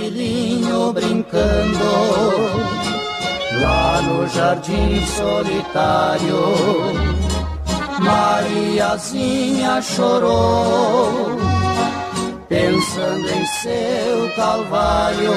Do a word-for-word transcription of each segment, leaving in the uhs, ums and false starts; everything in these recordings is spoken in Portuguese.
filhinho brincando lá no jardim solitário. Mariazinha chorou, pensando em seu calvário,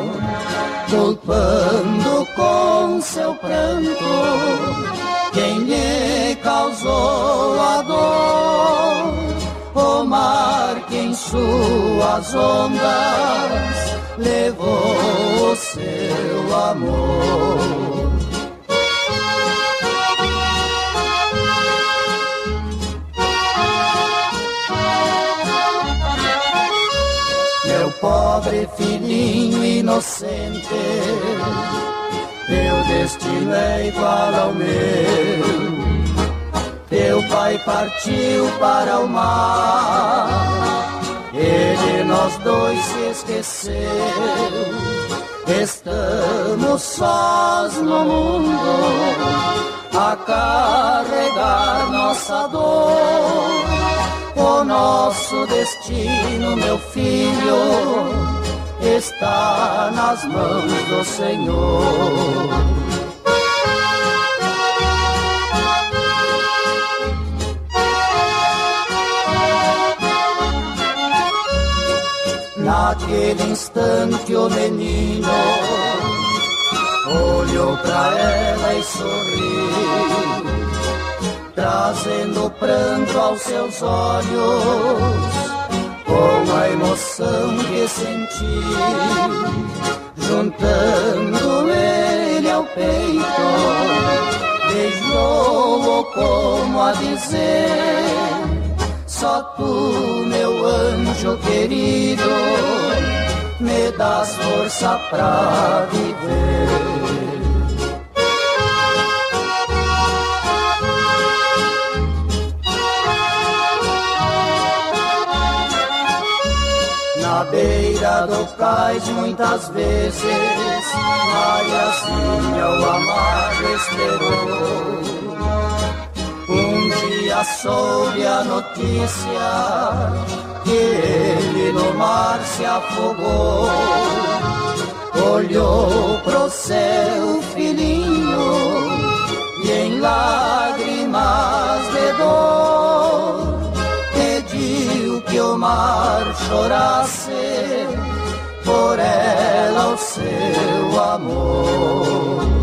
culpando com seu pranto quem lhe causou a dor. O mar que em suas ondas levou o seu amor. Meu pobre filhinho inocente, teu destino é igual ao meu. Teu pai partiu para o mar, ele nós dois se esqueceu. Estamos sós no mundo a carregar nossa dor. O nosso destino, meu filho, está nas mãos do Senhor. Naquele instante o menino olhou pra ela e sorriu, trazendo pranto aos seus olhos, com a emoção que sentiu. Juntando ele ao peito, beijou-o como a dizer: só tu, meu anjo querido, me das força pra viver. Na beira do cais muitas vezes Mariazinha o amado esperou. Um dia soube a notícia que ele no mar se afogou. Olhou pro seu filhinho e em lágrimas de dor pediu que o mar chorasse por ela o seu amor.